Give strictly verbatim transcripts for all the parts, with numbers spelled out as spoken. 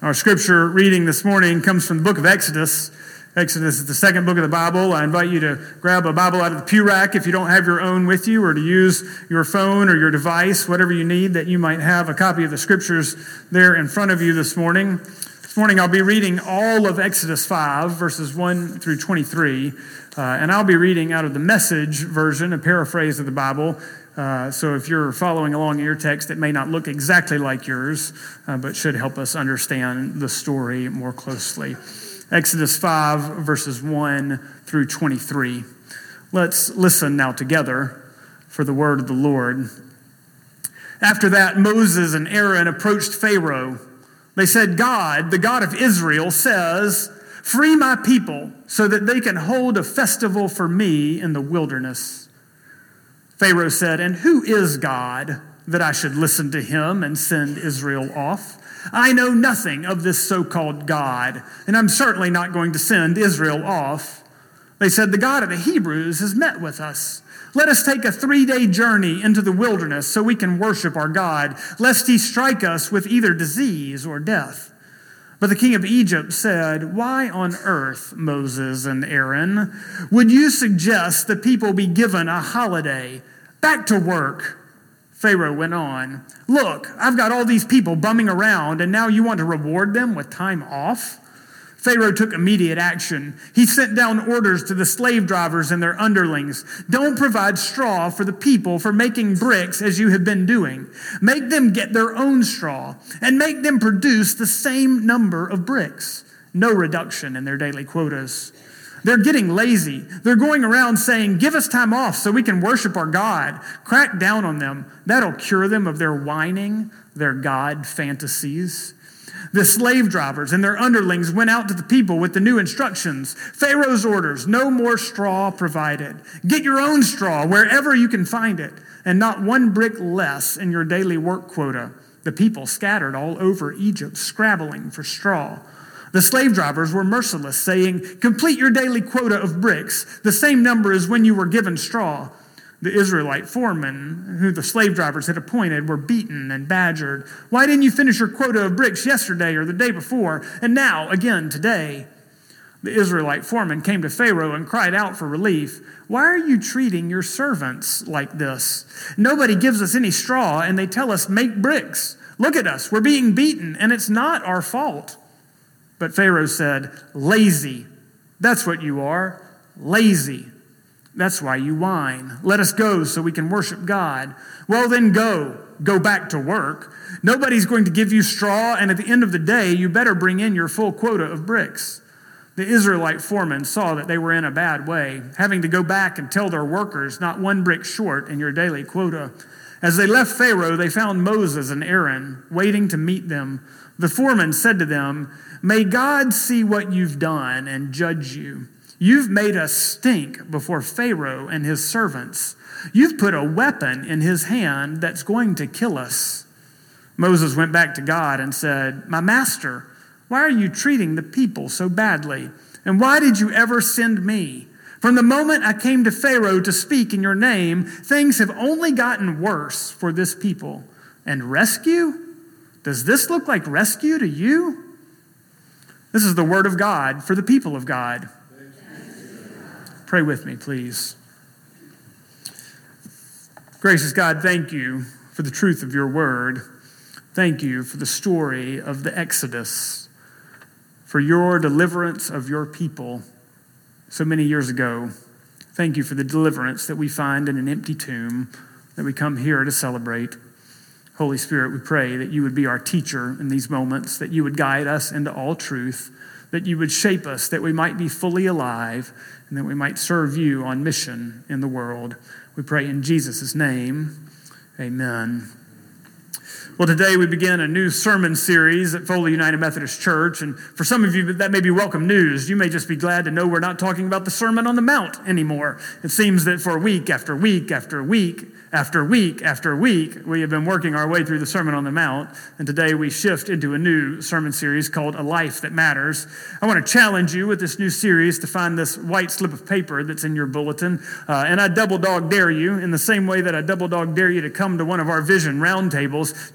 Our scripture reading this morning comes from the book of Exodus. Exodus is the second book of the Bible. I invite you to grab a Bible out of the pew rack if you don't have your own with you, or to use your phone or your device, whatever you need, that you might have a copy of the scriptures there in front of you this morning. This morning I'll be reading all of Exodus five, verses one through twenty-three, uh, and I'll be reading out of the Message version, a paraphrase of the Bible. Uh, so if you're following along in your text, it may not look exactly like yours, uh, but should help us understand the story more closely. Exodus five, verses one through twenty-three. Let's listen now together for the word of the Lord. After that, Moses and Aaron approached Pharaoh. They said, God, the God of Israel, says, free my people so that they can hold a festival for me in the wilderness. Pharaoh said, and who is God that I should listen to him and send Israel off? I know nothing of this so-called God, and I'm certainly not going to send Israel off. They said, the God of the Hebrews has met with us. Let us take a three-day journey into the wilderness so we can worship our God, lest he strike us with either disease or death. But the king of Egypt said, why on earth, Moses and Aaron, would you suggest the people be given a holiday? Back to work. Pharaoh went on, look, I've got all these people bumming around, and now you want to reward them with time off? Pharaoh took immediate action. He sent down orders to the slave drivers and their underlings. Don't provide straw for the people for making bricks as you have been doing. Make them get their own straw and make them produce the same number of bricks. No reduction in their daily quotas. They're getting lazy. They're going around saying, give us time off so we can worship our God. Crack down on them. That'll cure them of their whining, their God fantasies. The slave drivers and their underlings went out to the people with the new instructions. Pharaoh's orders, no more straw provided. Get your own straw wherever you can find it, and not one brick less in your daily work quota. The people scattered all over Egypt, scrabbling for straw. The slave drivers were merciless, saying, complete your daily quota of bricks, the same number as when you were given straw. The Israelite foremen, who the slave drivers had appointed, were beaten and badgered. Why didn't you finish your quota of bricks yesterday or the day before, and now again today? The Israelite foreman came to Pharaoh and cried out for relief. Why are you treating your servants like this? Nobody gives us any straw, and they tell us, make bricks. Look at us, we're being beaten, and it's not our fault. But Pharaoh said, lazy. That's what you are, lazy. That's why you whine. Let us go so we can worship God. Well, then go. Go back to work. Nobody's going to give you straw, and at the end of the day, you better bring in your full quota of bricks. The Israelite foremen saw that they were in a bad way, having to go back and tell their workers, not one brick short in your daily quota. As they left Pharaoh, they found Moses and Aaron waiting to meet them. The foreman said to them, may God see what you've done and judge you. You've made us stink before Pharaoh and his servants. You've put a weapon in his hand that's going to kill us. Moses went back to God and said, my master, why are you treating the people so badly? And why did you ever send me? From the moment I came to Pharaoh to speak in your name, things have only gotten worse for this people. And rescue? Does this look like rescue to you? This is the word of God for the people of God. Pray with me, please. Gracious God, thank you for the truth of your word. Thank you for the story of the Exodus, for your deliverance of your people so many years ago. Thank you for the deliverance that we find in an empty tomb that we come here to celebrate. Holy Spirit, we pray that you would be our teacher in these moments, that you would guide us into all truth, that you would shape us, that we might be fully alive, and that we might serve you on mission in the world. We pray in Jesus' name, amen. Well, today we begin a new sermon series at Foley United Methodist Church, and for some of you, that may be welcome news. You may just be glad to know we're not talking about the Sermon on the Mount anymore. It seems that for week after week after week after week after week, we have been working our way through the Sermon on the Mount, and today we shift into a new sermon series called A Life That Matters. I want to challenge you with this new series to find this white slip of paper that's in your bulletin, uh, and I double dog dare you in the same way that I double dog dare you to come to one of our vision roundtables to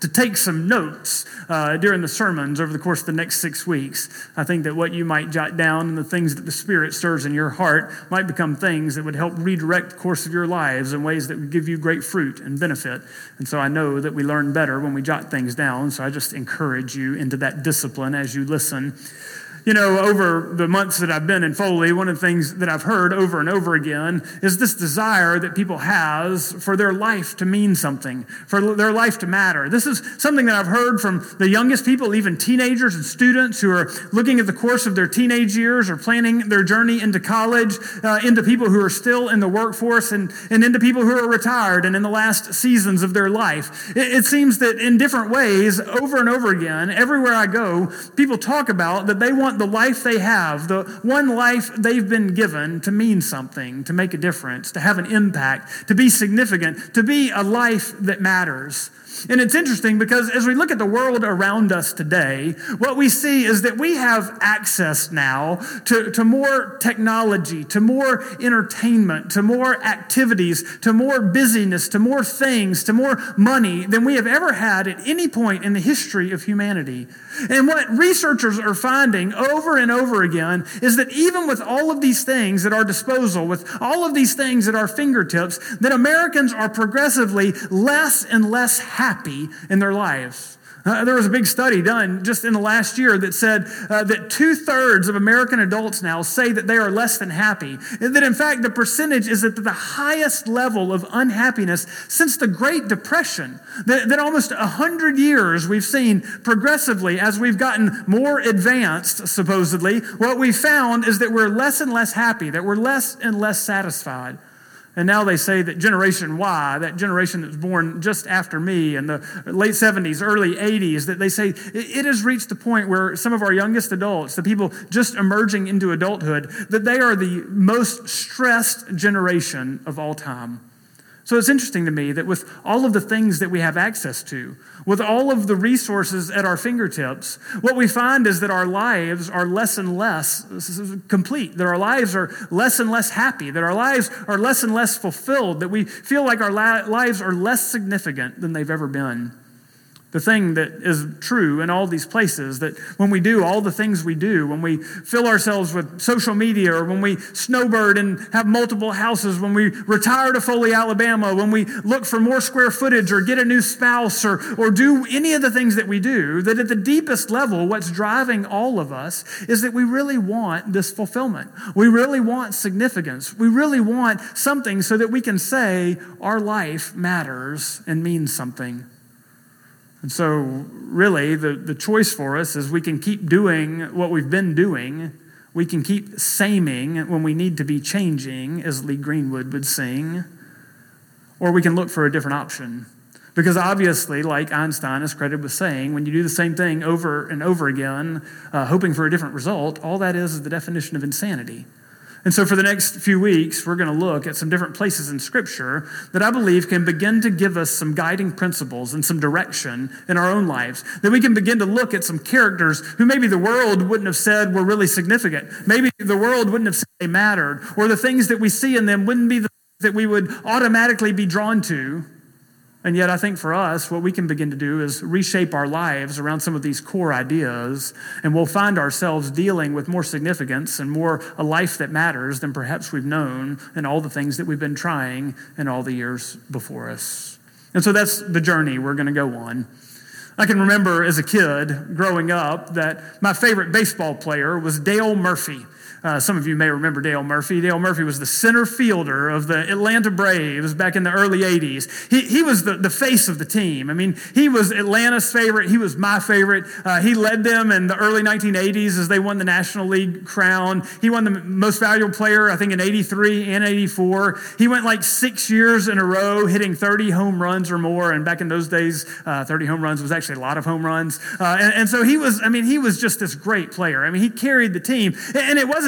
take some notes uh, during the sermons over the course of the next six weeks. I think that what you might jot down and the things that the Spirit stirs in your heart might become things that would help redirect the course of your lives in ways that would give you great fruit and benefit. And so I know that we learn better when we jot things down, so I just encourage you into that discipline as you listen. You know, over the months that I've been in Foley, one of the things that I've heard over and over again is this desire that people has for their life to mean something, for their life to matter. This is something that I've heard from the youngest people, even teenagers and students who are looking at the course of their teenage years or planning their journey into college, uh, into people who are still in the workforce, and, and into people who are retired and in the last seasons of their life. It, it seems that in different ways, over and over again, everywhere I go, people talk about that they want the life they have, the one life they've been given, to mean something, to make a difference, to have an impact, to be significant, to be a life that matters. And it's interesting because as we look at the world around us today, what we see is that we have access now to, to more technology, to more entertainment, to more activities, to more busyness, to more things, to more money than we have ever had at any point in the history of humanity. And what researchers are finding over and over again is that even with all of these things at our disposal, with all of these things at our fingertips, that Americans are progressively less and less happy in their lives. Uh, there was a big study done just in the last year that said uh, that two-thirds of American adults now say that they are less than happy. And that, in fact, the percentage is at the highest level of unhappiness since the Great Depression. That, that almost one hundred years we've seen progressively, as we've gotten more advanced, supposedly, what we found is that we're less and less happy, that we're less and less satisfied. And now they say that Generation Y, that generation that was born just after me in the late seventies, early eighties, that they say it has reached the point where some of our youngest adults, the people just emerging into adulthood, that they are the most stressed generation of all time. So it's interesting to me that with all of the things that we have access to, with all of the resources at our fingertips, what we find is that our lives are less and less complete, that our lives are less and less happy, that our lives are less and less fulfilled, that we feel like our lives are less significant than they've ever been. The thing that is true in all these places, that when we do all the things we do, when we fill ourselves with social media, or when we snowbird and have multiple houses, when we retire to Foley, Alabama, when we look for more square footage or get a new spouse, or, or do any of the things that we do, that at the deepest level, what's driving all of us is that we really want this fulfillment. We really want significance. We really want something so that we can say our life matters and means something. And so really the, the choice for us is we can keep doing what we've been doing. We can keep saming when we need to be changing, as Lee Greenwood would sing. Or we can look for a different option. Because obviously, like Einstein is credited with saying, when you do the same thing over and over again, uh, hoping for a different result, all that is is the definition of insanity. And so for the next few weeks, we're going to look at some different places in Scripture that I believe can begin to give us some guiding principles and some direction in our own lives. That we can begin to look at some characters who maybe the world wouldn't have said were really significant. Maybe the world wouldn't have said they mattered. Or the things that we see in them wouldn't be the things that we would automatically be drawn to. And yet I think for us, what we can begin to do is reshape our lives around some of these core ideas, and we'll find ourselves dealing with more significance and more a life that matters than perhaps we've known in all the things that we've been trying in all the years before us. And so that's the journey we're going to go on. I can remember as a kid growing up that my favorite baseball player was Dale Murphy. Uh, some of you may remember Dale Murphy. Dale Murphy was the center fielder of the Atlanta Braves back in the early eighties. He, he was the, the face of the team. I mean, he was Atlanta's favorite. He was my favorite. Uh, he led them in the early nineteen eighties as they won the National League crown. He won the most valuable player, I think, in eighty-three and eighty-four. He went like six years in a row hitting thirty home runs or more. And back in those days, uh, thirty home runs was actually a lot of home runs. Uh, and, and so he was, I mean, he was just this great player. I mean, he carried the team. And it wasn't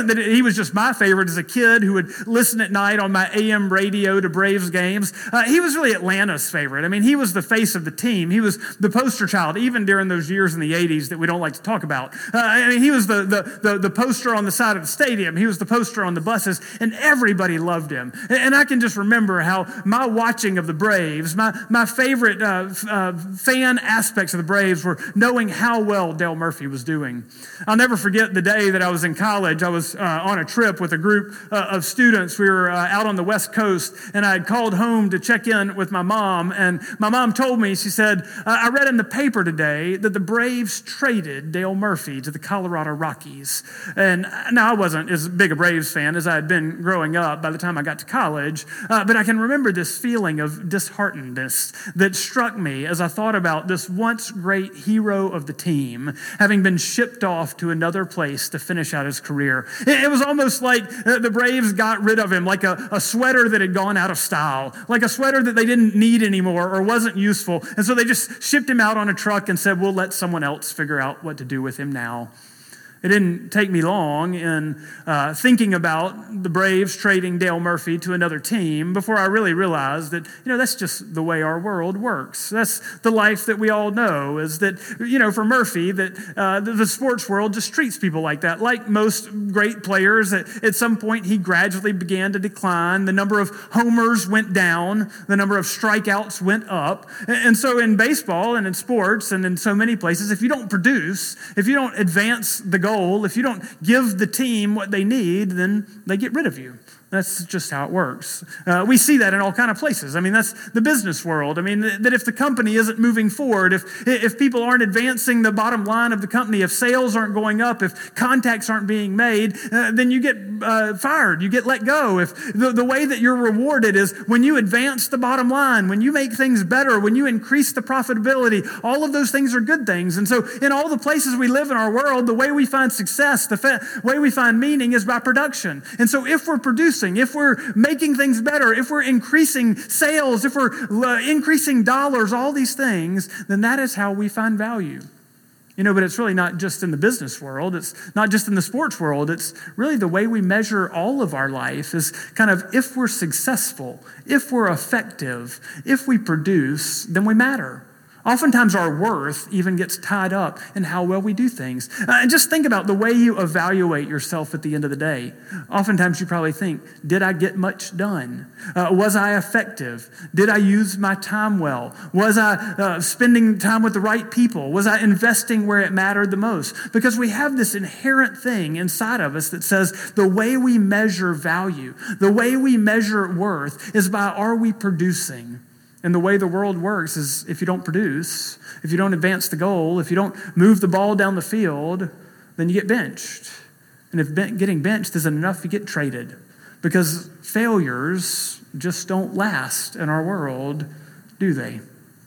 wasn't that he was just my favorite as a kid who would listen at night on my A M radio to Braves games. Uh, he was really Atlanta's favorite. I mean, he was the face of the team. He was the poster child, even during those years in the eighties that we don't like to talk about. Uh, I mean, he was the, the, the, the poster on the side of the stadium. He was the poster on the buses, and everybody loved him. And, and I can just remember how my watching of the Braves, my, my favorite uh, uh, fan aspects of the Braves were knowing how well Dale Murphy was doing. I'll never forget the day that I was in college. I was uh, on a trip with a group uh, of students. We were uh, out on the West Coast, and I had called home to check in with my mom, and my mom told me, she said, I read in the paper today that the Braves traded Dale Murphy to the Colorado Rockies. And now I wasn't as big a Braves fan as I had been growing up by the time I got to college, uh, but I can remember this feeling of disheartenedness that struck me as I thought about this once great hero of the team having been shipped off to another place to finish out his career. It, it was almost like uh, the Braves got rid of him, like a, a sweater that had gone out of style, like a sweater that they didn't need anymore or wasn't useful. And so they just shipped him out on a truck and said, we'll let someone else figure out what to do with him now. It didn't take me long in uh, thinking about the Braves trading Dale Murphy to another team before I really realized that, you know, that's just the way our world works. That's the life that we all know, is that, you know, for Murphy, that uh, the, the sports world just treats people like that. Like most great players, at, at some point he gradually began to decline. The number of homers went down. The number of strikeouts went up. And, and so in baseball and in sports and in so many places, if you don't produce, if you don't advance the goal, if you don't give the team what they need, then they get rid of you. That's just how it works. Uh, we see that in all kind of places. I mean, that's the business world. I mean, that if the company isn't moving forward, if if people aren't advancing the bottom line of the company, if sales aren't going up, if contacts aren't being made, uh, then you get uh, fired, you get let go. If the, the way that you're rewarded is when you advance the bottom line, when you make things better, when you increase the profitability, all of those things are good things. And so in all the places we live in our world, the way we find success, the fa- way we find meaning is by production. And so if we're producing, if we're making things better, if we're increasing sales, if we're uh, increasing dollars, all these things, then that is how we find value. You know, but it's really not just in the business world. It's not just in the sports world. It's really the way we measure all of our life is kind of if we're successful, if we're effective, if we produce, then we matter. Oftentimes our worth even gets tied up in how well we do things. Uh, and just think about the way you evaluate yourself at the end of the day. Oftentimes you probably think, did I get much done? Uh, was I effective? Did I use my time well? Was I uh, spending time with the right people? Was I investing where it mattered the most? Because we have this inherent thing inside of us that says the way we measure value, the way we measure worth is by are we producing? And the way the world works is if you don't produce, if you don't advance the goal, if you don't move the ball down the field, then you get benched. And if ben- getting benched isn't enough, you get traded. Because failures just don't last in our world, do they?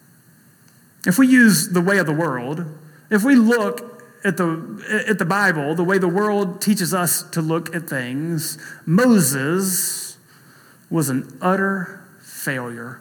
If we use the way of the world, if we look at the, at the Bible, the way the world teaches us to look at things, Moses was an utter failure.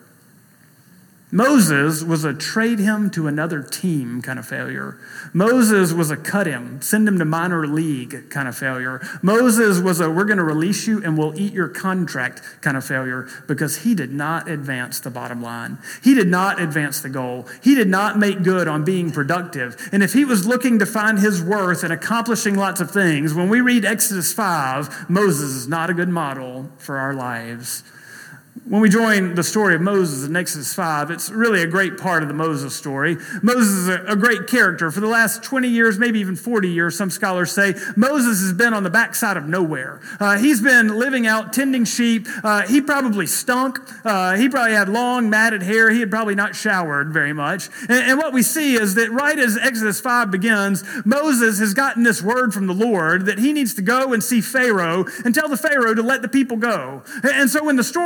Moses was a trade him to another team kind of failure. Moses was a cut him, send him to minor league kind of failure. Moses was a we're going to release you and we'll eat your contract kind of failure because he did not advance the bottom line. He did not advance the goal. He did not make good on being productive. And if he was looking to find his worth and accomplishing lots of things, when we read Exodus five, Moses is not a good model for our lives. When we join the story of Moses in Exodus five, it's really a great part of the Moses story. Moses is a, a great character. For the last twenty years, maybe even forty years, some scholars say, Moses has been on the backside of nowhere. Uh, he's been living out, tending sheep. Uh, he probably stunk. Uh, he probably had long, matted hair. He had probably not showered very much. And, and what we see is that right as Exodus five begins, Moses has gotten this word from the Lord that he needs to go and see Pharaoh and tell the Pharaoh to let the people go. And, and so when the story opens,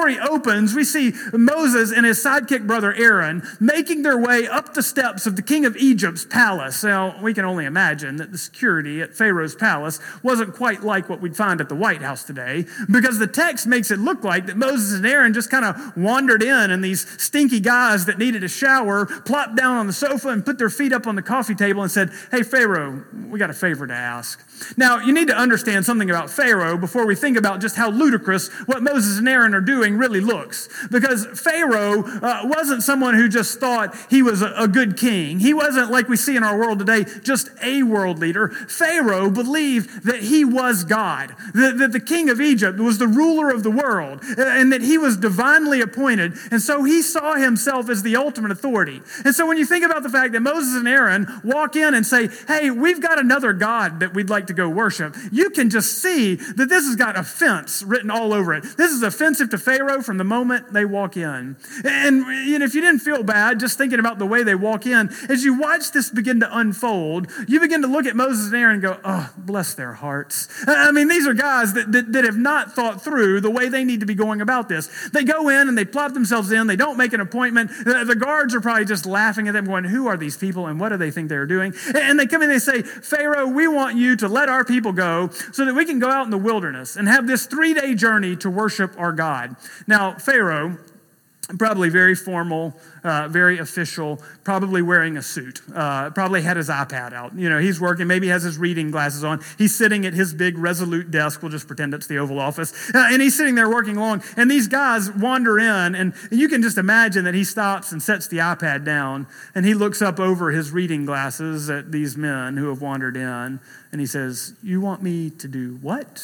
opens, we see Moses and his sidekick brother Aaron making their way up the steps of the king of Egypt's palace. Now, we can only imagine that the security at Pharaoh's palace wasn't quite like what we'd find at the White House today, because the text makes it look like that Moses and Aaron just kind of wandered in, and these stinky guys that needed a shower plopped down on the sofa and put their feet up on the coffee table and said, "Hey, Pharaoh, we got a favor to ask." Now, you need to understand something about Pharaoh before we think about just how ludicrous what Moses and Aaron are doing really looks. Because Pharaoh uh, wasn't someone who just thought he was a, a good king. He wasn't, like we see in our world today, just a world leader. Pharaoh believed that he was God, that, that the king of Egypt was the ruler of the world, and that he was divinely appointed. And so he saw himself as the ultimate authority. And so when you think about the fact that Moses and Aaron walk in and say, "Hey, we've got another God that we'd like to go worship," you can just see that this has got offense written all over it. This is offensive to Pharaoh from the moment they walk in. And you know, if you didn't feel bad just thinking about the way they walk in, as you watch this begin to unfold, you begin to look at Moses and Aaron and go, "Oh, bless their hearts." I mean, these are guys that, that, that have not thought through the way they need to be going about this. They go in and they plop themselves in. They don't make an appointment. The, the guards are probably just laughing at them going, "Who are these people and what do they think they're doing?" And they come in and they say, "Pharaoh, we want you to let our people go so that we can go out in the wilderness and have this three-day journey to worship our God." Now, Pharaoh, probably very formal, uh, very official, probably wearing a suit, uh, probably had his iPad out. You know, he's working, maybe he has his reading glasses on. He's sitting at his big Resolute desk. We'll just pretend it's the Oval Office. Uh, and he's sitting there working along. And these guys wander in, and you can just imagine that he stops and sets the iPad down, and he looks up over his reading glasses at these men who have wandered in, and he says, "You want me to do what?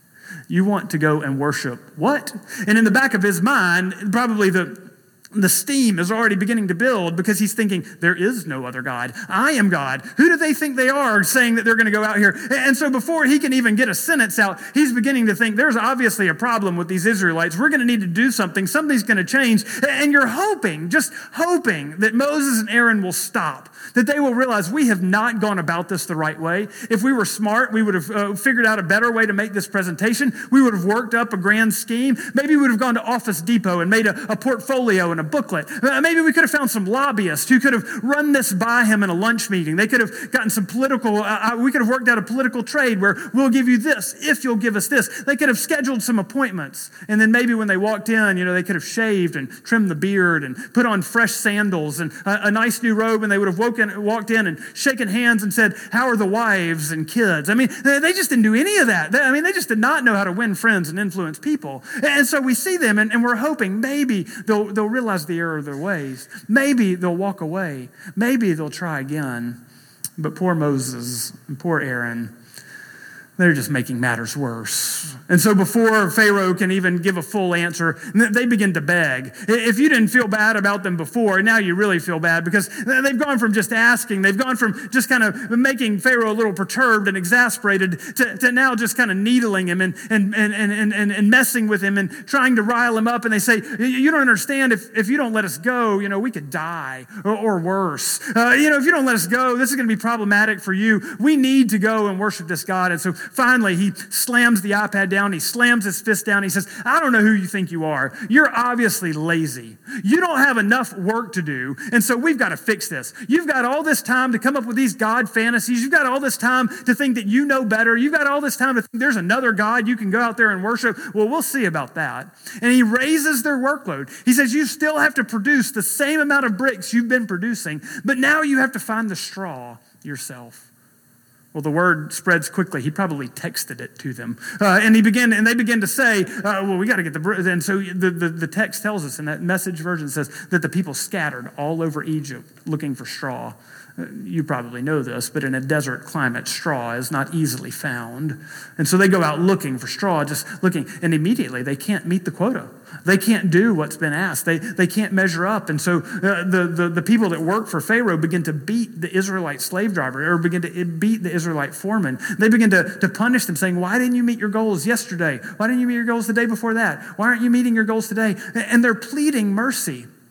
You want to go and worship what?" And in the back of his mind, probably the The steam is already beginning to build, because he's thinking, there is no other God. I am God. Who do they think they are saying that they're going to go out here? And so before he can even get a sentence out, he's beginning to think there's obviously a problem with these Israelites. We're going to need to do something. Something's going to change. And you're hoping, just hoping, that Moses and Aaron will stop, that they will realize we have not gone about this the right way. If we were smart, we would have uh, figured out a better way to make this presentation. We would have worked up a grand scheme. Maybe we would have gone to Office Depot and made a, a portfolio and a booklet. Uh, maybe we could have found some lobbyists who could have run this by him in a lunch meeting. They could have gotten some political, uh, we could have worked out a political trade where we'll give you this if you'll give us this. They could have scheduled some appointments. And then maybe when they walked in, you know, they could have shaved and trimmed the beard and put on fresh sandals and a, a nice new robe, and they would have woken, walked in and shaken hands and said, "How are the wives and kids?" I mean, they just didn't do any of that. I mean, they just did not know how to win friends and influence people. And so we see them, and, and we're hoping maybe they'll, they'll realize the error of their ways. Maybe they'll walk away. Maybe they'll try again. But poor Moses and poor Aaron, they're just making matters worse. And so before Pharaoh can even give a full answer, they begin to beg. If you didn't feel bad about them before, now you really feel bad, because they've gone from just asking, they've gone from just kind of making Pharaoh a little perturbed and exasperated to, to now just kind of needling him and, and, and, and, and, and messing with him and trying to rile him up. And they say, "You don't understand, if, if you don't let us go, you know, we could die or, or worse. Uh, you know, if you don't let us go, this is going to be problematic for you. We need to go and worship this God." And so finally, he slams the iPad down. He slams his fist down. He says, "I don't know who you think you are. You're obviously lazy. You don't have enough work to do. And so we've got to fix this. You've got all this time to come up with these God fantasies. You've got all this time to think that you know better. You've got all this time to think there's another God you can go out there and worship. Well, we'll see about that." And he raises their workload. He says, "You still have to produce the same amount of bricks you've been producing, but now you have to find the straw yourself." Well, the word spreads quickly. He probably texted it to them. Uh, and he began, and they began to say, uh, well, we got to get the, and so the, the, the text tells us, and that Message version says that the people scattered all over Egypt looking for straw. You probably know this, but in a desert climate, straw is not easily found. And so they go out looking for straw, just looking, and immediately they can't meet the quota. They can't do what's been asked. They they can't measure up. And so uh, the, the, the people that work for Pharaoh begin to beat the Israelite slave driver, or begin to beat the Israelite foreman. They begin to, to punish them, saying, "Why didn't you meet your goals yesterday? Why didn't you meet your goals the day before that? Why aren't you meeting your goals today?" And they're pleading mercy.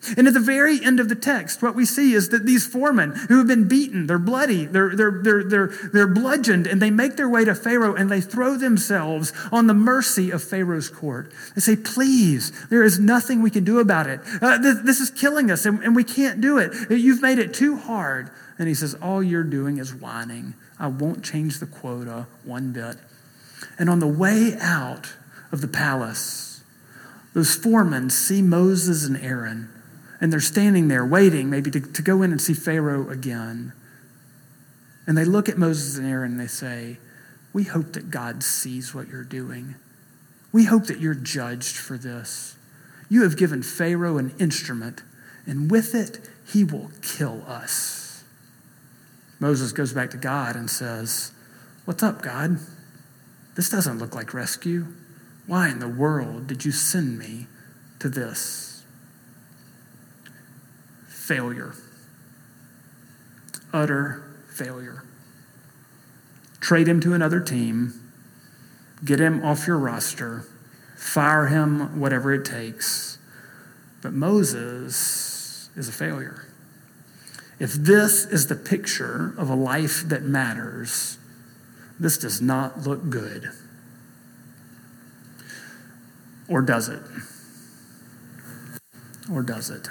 And at the very end of the text, what we see is that these foremen who have been beaten, they're bloody, they're, they're, they're, they're, they're bludgeoned, and they make their way to Pharaoh and they throw themselves on the mercy of Pharaoh's court. They say, please, there is nothing we can do about it. Uh, this, this is killing us and, and we can't do it. You've made it too hard. And he says, all you're doing is whining. I won't change the quota one bit. And on the way out of the palace, those foremen see Moses and Aaron. And they're standing there waiting maybe to, to go in and see Pharaoh again. And they look at Moses and Aaron and they say, we hope that God sees what you're doing. We hope that you're judged for this. You have given Pharaoh an instrument, and with it, he will kill us. Moses goes back to God and says, what's up, God? This doesn't look like rescue. Why in the world did you send me to this? Failure. Utter failure. Trade him to another team. Get him off your roster. Fire him, whatever it takes. But Moses is a failure. If this is the picture of a life that matters, this does not look good. Or does it? Or does it?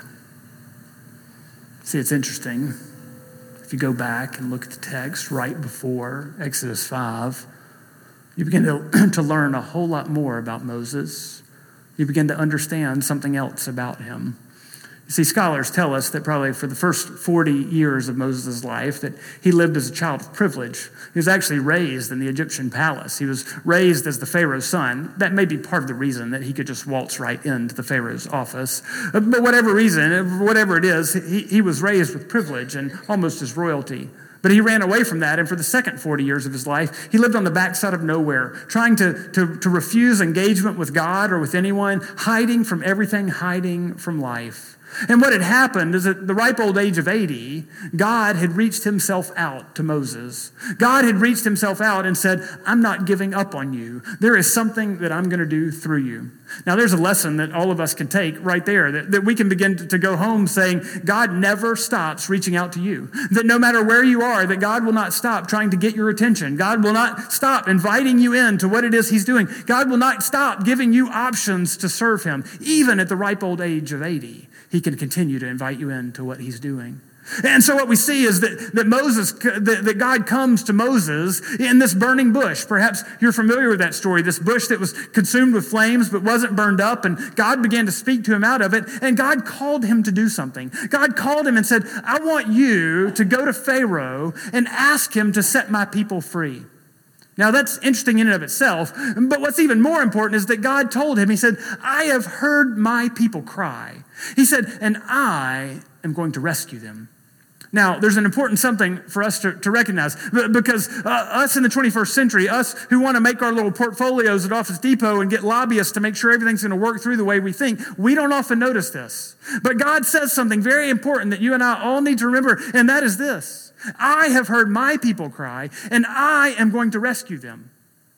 See, it's interesting. If you go back and look at the text right before Exodus five, you begin to, to learn a whole lot more about Moses. You begin to understand something else about him. You see, scholars tell us that probably for the first forty years of Moses' life that he lived as a child of privilege. He was actually raised in the Egyptian palace. He was raised as the Pharaoh's son. That may be part of the reason that he could just waltz right into the Pharaoh's office. But whatever reason, whatever it is, he, he was raised with privilege and almost as royalty. But he ran away from that, and for the second forty years of his life, he lived on the backside of nowhere, trying to, to, to refuse engagement with God or with anyone, hiding from everything, hiding from life. And what had happened is at the ripe old age of eighty, God had reached himself out to Moses. God had reached himself out and said, I'm not giving up on you. There is something that I'm going to do through you. Now, there's a lesson that all of us can take right there, that, that we can begin to, to go home saying, God never stops reaching out to you. That no matter where you are, that God will not stop trying to get your attention. God will not stop inviting you in to what it is he's doing. God will not stop giving you options to serve him, even at the ripe old age of eighty. He can continue to invite you into what he's doing. And so what we see is that, that Moses, that, that God comes to Moses in this burning bush. Perhaps you're familiar with that story, this bush that was consumed with flames but wasn't burned up, and God began to speak to him out of it, and God called him to do something. God called him and said, I want you to go to Pharaoh and ask him to set my people free. Now, that's interesting in and of itself, but what's even more important is that God told him, he said, I have heard my people cry. He said, and I am going to rescue them. Now, there's an important something for us to, to recognize, because uh, us in the twenty-first century, us who want to make our little portfolios at Office Depot and get lobbyists to make sure everything's going to work through the way we think, we don't often notice this. But God says something very important that you and I all need to remember, and that is this. I have heard my people cry, and I am going to rescue them.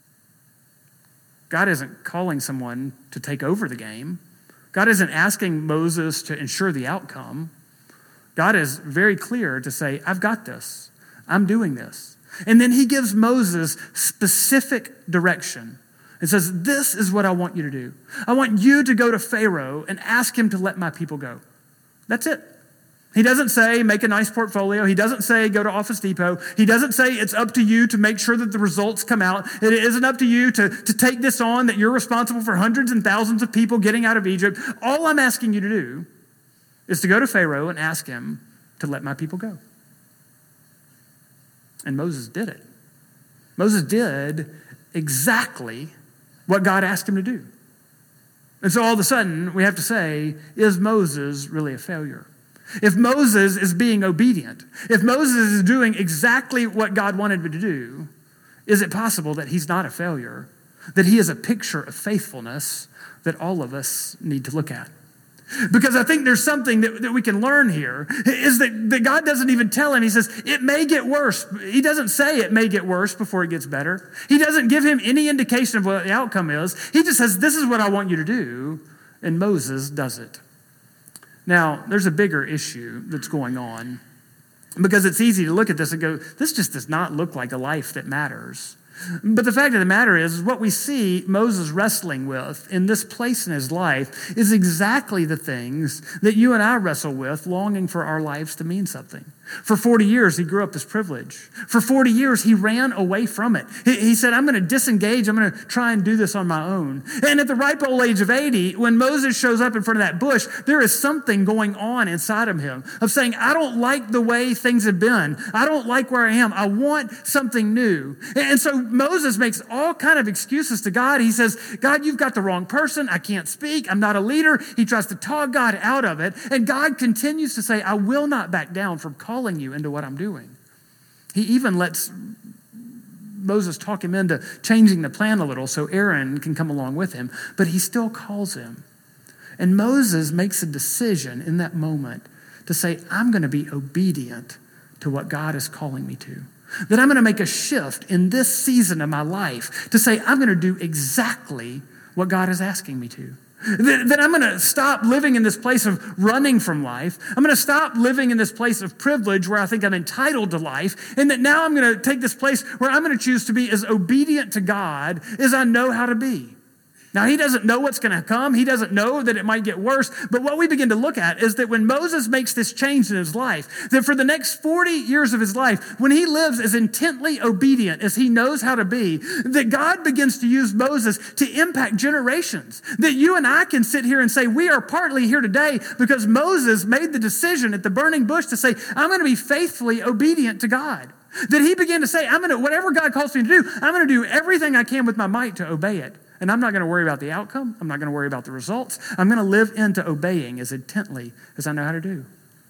God isn't calling someone to take over the game. God isn't asking Moses to ensure the outcome. God is very clear to say, I've got this. I'm doing this. And then he gives Moses specific direction. It says, this is what I want you to do. I want you to go to Pharaoh and ask him to let my people go. That's it. He doesn't say, make a nice portfolio. He doesn't say, go to Office Depot. He doesn't say, it's up to you to make sure that the results come out. It isn't up to you to, to take this on, that you're responsible for hundreds and thousands of people getting out of Egypt. All I'm asking you to do is to go to Pharaoh and ask him to let my people go. And Moses did it. Moses did exactly what God asked him to do. And so all of a sudden, we have to say, is Moses really a failure? If Moses is being obedient, if Moses is doing exactly what God wanted him to do, is it possible that he's not a failure, that he is a picture of faithfulness that all of us need to look at? Because I think there's something that, that we can learn here, is that, that God doesn't even tell him. He says, it may get worse. He doesn't say it may get worse before it gets better. He doesn't give him any indication of what the outcome is. He just says, this is what I want you to do, and Moses does it. Now, there's a bigger issue that's going on because it's easy to look at this and go, this just does not look like a life that matters. But the fact of the matter is, what we see Moses wrestling with in this place in his life is exactly the things that you and I wrestle with, longing for our lives to mean something. For forty years, he grew up this privilege. For forty years, he ran away from it. He, he said, I'm going to disengage. I'm going to try and do this on my own. And at the ripe old age of eighty, when Moses shows up in front of that bush, there is something going on inside of him of saying, I don't like the way things have been. I don't like where I am. I want something new. And so Moses makes all kind of excuses to God. He says, God, you've got the wrong person. I can't speak. I'm not a leader. He tries to talk God out of it. And God continues to say, I will not back down from calling you into what I'm doing. He even lets Moses talk him into changing the plan a little so Aaron can come along with him, but he still calls him. And Moses makes a decision in that moment to say, I'm going to be obedient to what God is calling me to. That I'm going to make a shift in this season of my life to say, I'm going to do exactly what God is asking me to. That, that I'm going to stop living in this place of running from life. I'm going to stop living in this place of privilege where I think I'm entitled to life. And that now I'm going to take this place where I'm going to choose to be as obedient to God as I know how to be. Now, he doesn't know what's going to come. He doesn't know that it might get worse. But what we begin to look at is that when Moses makes this change in his life, that for the next forty years of his life, when he lives as intently obedient as he knows how to be, that God begins to use Moses to impact generations. That you and I can sit here and say, we are partly here today because Moses made the decision at the burning bush to say, I'm going to be faithfully obedient to God. That he began to say, I'm going to, whatever God calls me to do, I'm going to do everything I can with my might to obey it. And I'm not going to worry about the outcome. I'm not going to worry about the results. I'm going to live into obeying as intently as I know how to do.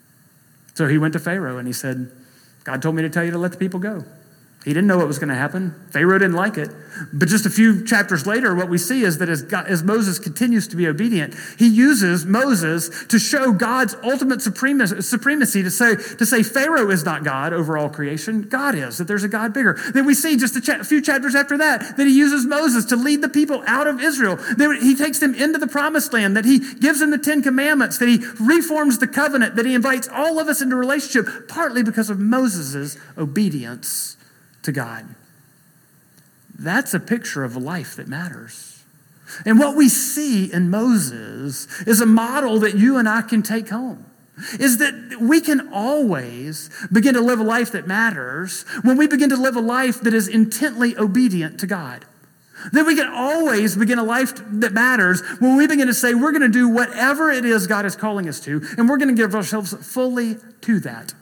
So he went to Pharaoh and he said, God told me to tell you to let the people go. He didn't know what was going to happen. Pharaoh didn't like it. But just a few chapters later, what we see is that as, God, as Moses continues to be obedient, he uses Moses to show God's ultimate supremacy to say, to say Pharaoh is not God over all creation. God is, that there's a God bigger. Then we see just a, cha- a few chapters after that, that he uses Moses to lead the people out of Israel. That he takes them into the promised land, that he gives them the Ten Commandments, that he reforms the covenant, that he invites all of us into relationship, partly because of Moses' obedience to God. That's a picture of a life that matters. And what we see in Moses is a model that you and I can take home. Is that we can always begin to live a life that matters when we begin to live a life that is intently obedient to God. That we can always begin a life that matters when we begin to say we're going to do whatever it is God is calling us to, and we're going to give ourselves fully to that.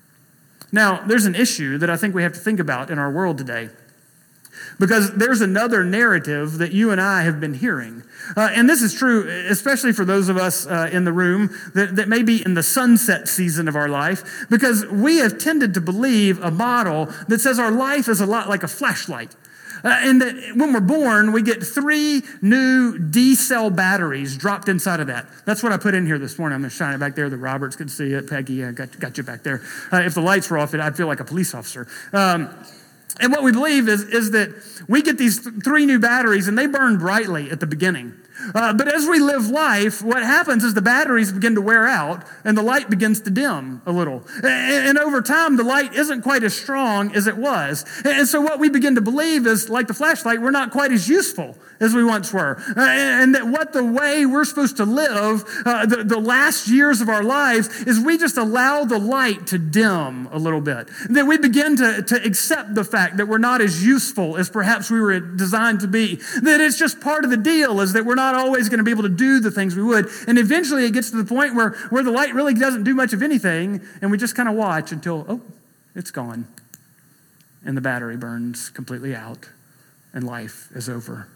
Now, there's an issue that I think we have to think about in our world today, because there's another narrative that you and I have been hearing. Uh, and this is true, especially for those of us uh, in the room that, that may be in the sunset season of our life, because we have tended to believe a model that says our life is a lot like a flashlight. Uh, and that when we're born, we get three new D-cell batteries dropped inside of that. That's what I put in here this morning. I'm going to shine it back there. The Roberts can see it. Peggy, I got, got you back there. Uh, if the lights were off, I'd feel like a police officer. Um, and what we believe is, is that we get these th- three new batteries, and they burn brightly at the beginning. Uh, but as we live life, what happens is the batteries begin to wear out and the light begins to dim a little. And, and over time, the light isn't quite as strong as it was. And so what we begin to believe is, like the flashlight, we're not quite as useful as we once were. Uh, and, and that what the way we're supposed to live uh, the, the last years of our lives is we just allow the light to dim a little bit. That we begin to, to accept the fact that we're not as useful as perhaps we were designed to be. That it's just part of the deal is that we're not always going to be able to do the things we would. And eventually it gets to the point where, where the light really doesn't do much of anything, and we just kind of watch until, oh, it's gone. And the battery burns completely out, and life is over.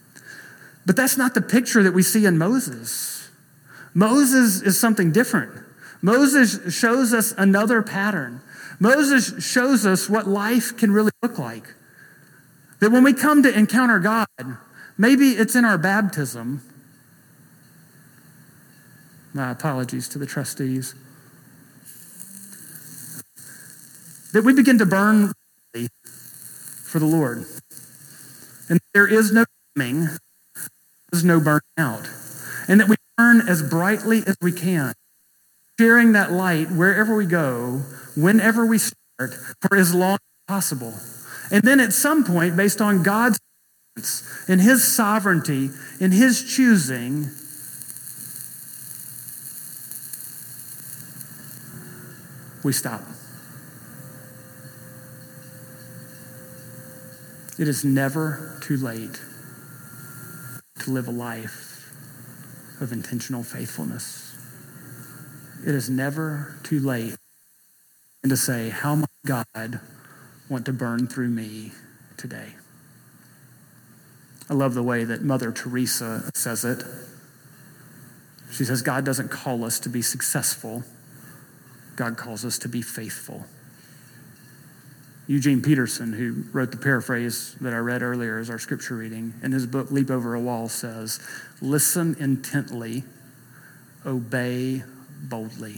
But that's not the picture that we see in Moses. Moses is something different. Moses shows us another pattern. Moses shows us what life can really look like. That when we come to encounter God, maybe it's in our baptism. My apologies to the trustees. That we begin to burn for the Lord. And there is no dimming, there is no burning out. And that we burn as brightly as we can sharing that light wherever we go, whenever we start, for as long as possible. And then at some point, based on God's and his sovereignty, in his choosing, we stop. It is never too late to live a life of intentional faithfulness. It is never too late and to say, how might God want to burn through me today? I love the way that Mother Teresa says it. She says, God doesn't call us to be successful. God calls us to be faithful. Eugene Peterson, who wrote the paraphrase that I read earlier as our scripture reading, in his book, Leap Over a Wall, says, listen intently, obey boldly.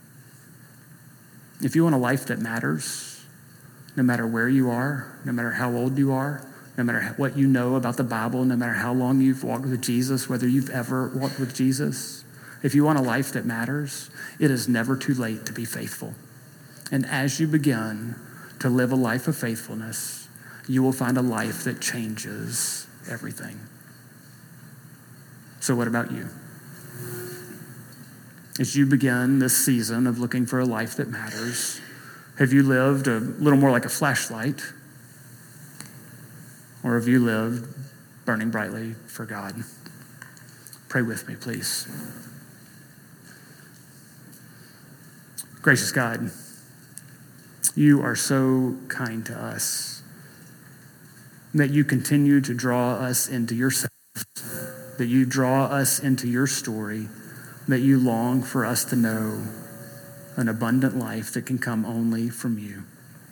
If you want a life that matters, no matter where you are, no matter how old you are, no matter what you know about the Bible, no matter how long you've walked with Jesus, whether you've ever walked with Jesus, if you want a life that matters, it is never too late to be faithful. And as you begin to live a life of faithfulness, you will find a life that changes everything. So what about you? As you begin this season of looking for a life that matters, have you lived a little more like a flashlight? Or have you lived burning brightly for God? Pray with me, please. Gracious God, you are so kind to us that you continue to draw us into yourself, that you draw us into your story, that you long for us to know an abundant life that can come only from you.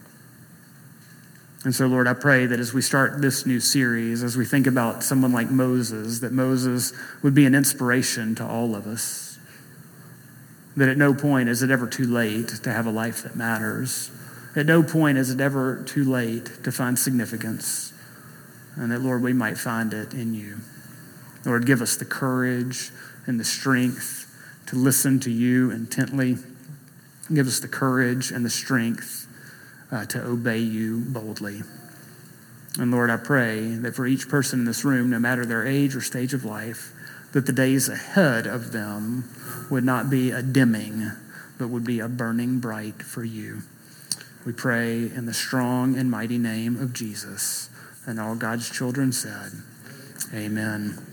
And so, Lord, I pray that as we start this new series, as we think about someone like Moses, that Moses would be an inspiration to all of us. That at no point is it ever too late to have a life that matters. At no point is it ever too late to find significance. And that, Lord, we might find it in you. Lord, give us the courage and the strength to listen to you intently. Give us the courage and the strength uh, to obey you boldly. And Lord, I pray that for each person in this room, no matter their age or stage of life, that the days ahead of them would not be a dimming, but would be a burning bright for you. We pray in the strong and mighty name of Jesus. And all God's children said, amen.